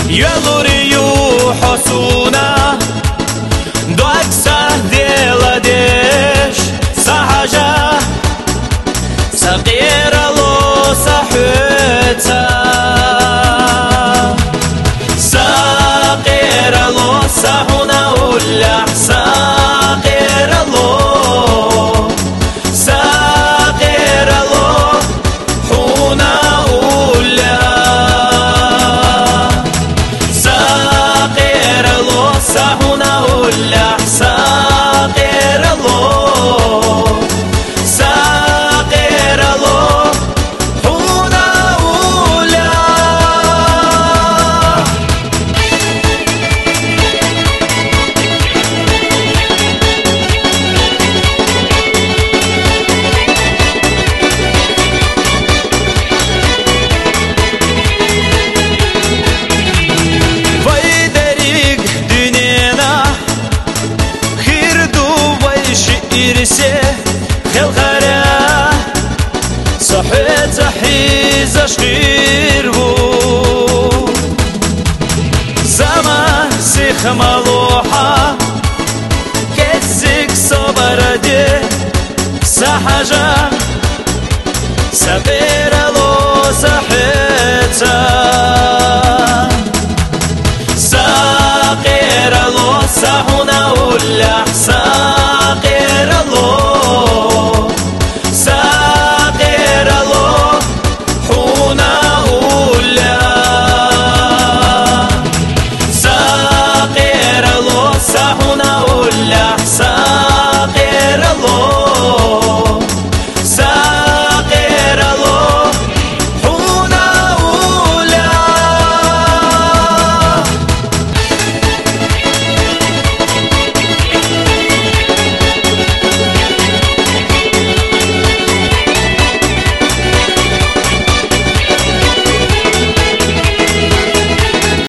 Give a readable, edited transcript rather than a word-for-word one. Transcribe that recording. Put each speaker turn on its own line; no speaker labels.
يلوريو حسونا دوك سهديلا ديش سحجا صغير لو صحوتا صغير لو صحونا ولا صغير لو صغير لو حونا ولا صغير لو صحونا ولا صغير لو خلخرا صحيت حيز شغير بو زمان سيخ ملوحة كسك صبر دي سحجة سبير لو صحيتها